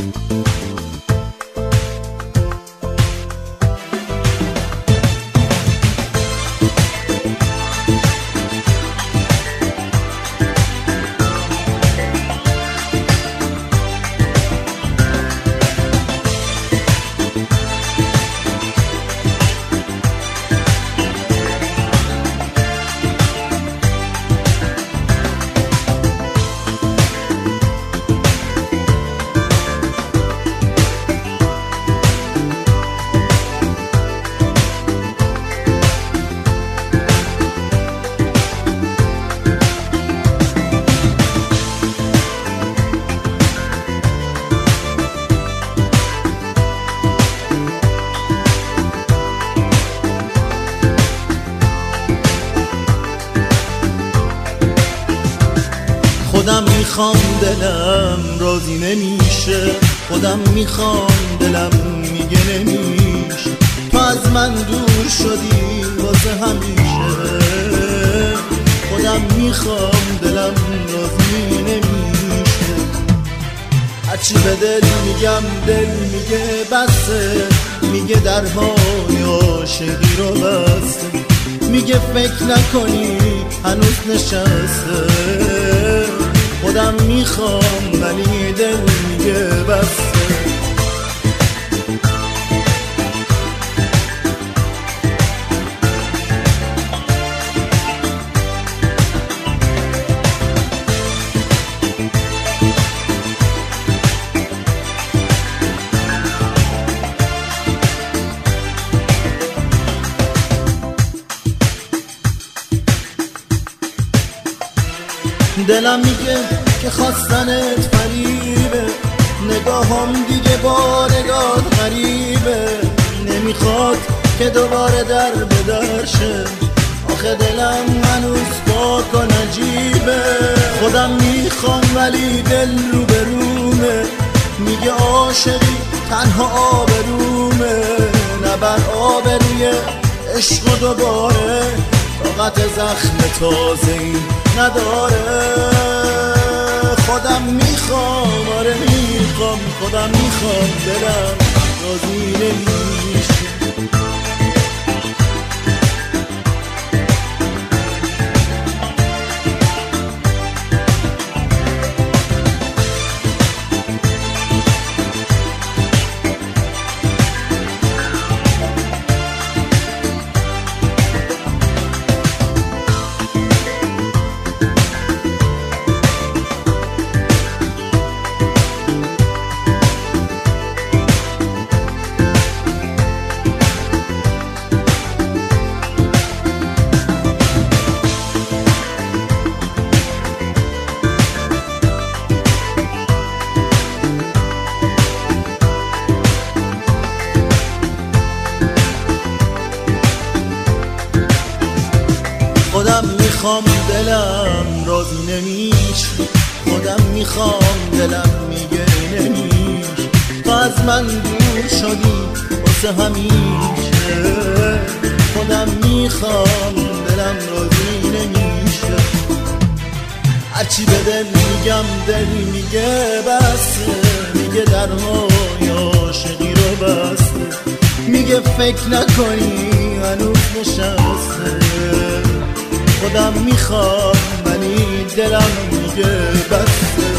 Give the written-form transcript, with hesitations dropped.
خودم میخوام دلم راضی نمیشه، خودم میخوام دلم میگه نمیشه، تو از من دور شدی واسه همیشه. خودم میخوام دلم راضی نمیشه، هرچی به دل میگم دل میگه بسه، میگه درهای عاشقی رو بسته، میگه فکر نکنی هنوز نشسته. خودم میخوام ولی دل میگه بسته. دلم میگه که خواستنت فریبه، نگاهم دیگه با نگاهت غریبه، نمیخواد که دوباره در به در شه، آخه دلم هنوز پاک و نجیبه. خودم میخوام ولی دل رو به رومه، میگه عاشقی تنها آبرومه، نبر آبروی عشق و دوباره طاقت زخم تازه‌ای نداره. خودم میخوام، آره میخوام، خودم میخوام دلم راضی نمیشه. خودم میخوام دلم راضی نمیشه، خودم میخوام دلم میگه نمیشه، تو از من دور شدی واسه همیشه. خودم میخوام دلم راضی نمیشه، هرچی به دل میگم دل میگه بسه، میگه درهای عاشقی رو بسته، میگه فکر نکنی هنوز نشسته. خودم میخوام ولی دلم میگه بسته.